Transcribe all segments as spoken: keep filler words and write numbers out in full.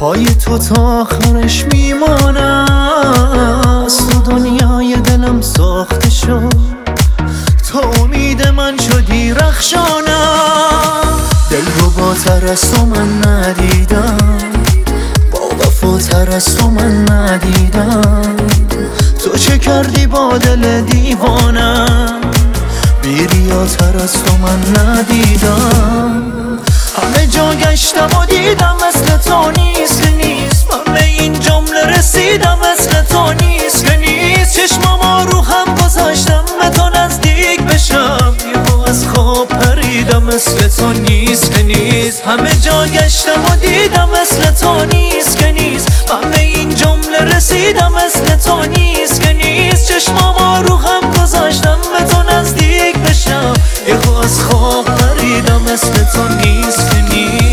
پای تو تا آخرش میمانم. از تو دنیای دلم ساخته شد، تو امید من شدی رخشانم. دل رو با تر از تو من ندیدم، با وفاتر از تو من ندیدم. تو چه کردی با دل دیوانم، بیریاتر از تو من ندیدم. همه جا گشتم و دیدم مثل تو نیست که نیست، من به این جمله رسیدم مثل تو نیست که نیست. چشمامو رو هم گذاشتم به تو نزدیک بشم، یهو از خواب پریدم مثل تو نیست که نیست. همه جا گشتم و دیدم مثل تو نیست که نیست، من به این جمله رسیدم مثل تو نیست که نیست. چشمامو رو هم گذاشتم به تو نزدیک بشم، یهو از خواب پریدم مثل تو نیست که نیست.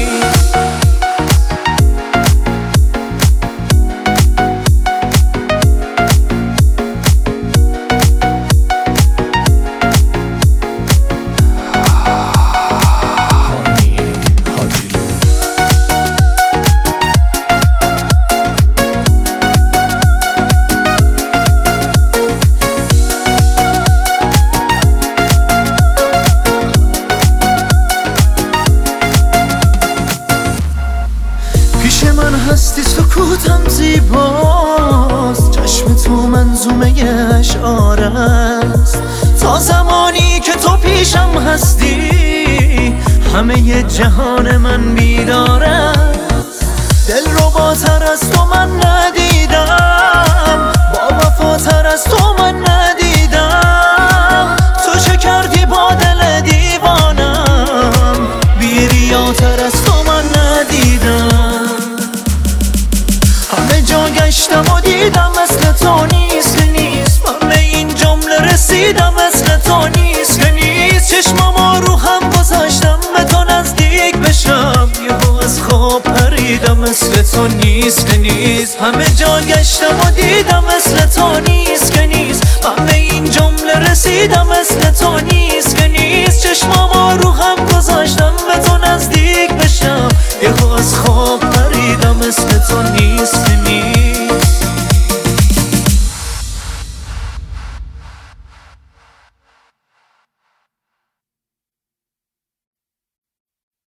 پیش من هستی سکوتم زیباست، چشم تو منظومه اشعار است. تا زمانی که تو پیشم هستی همه جهان من بیدار است. دل رو با تر از تو من ندیدم، با وفاتر از تو من ندیدم. تو چه کردی با دل دیوانم، بیریاتر از تو من ندیدم. همه جا گشتم و دیدم مثل تو نیست که نیست، من به این جمله رسیدم مثل تو نیست که نیست. چشمامو رو هم گذاشتم به تو نزدیک بشم، یهو از خواب پریدم مثل تو نیست که نیست. همه جا گشتم و دیدم مثل تو نیست که نیست، من به این جمله رسیدم مثل تو نیست که نیست. چشمامو رو هم گذاشتم به تو نزدیک بشم، یهو از خواب پریدم مثل تو نیست.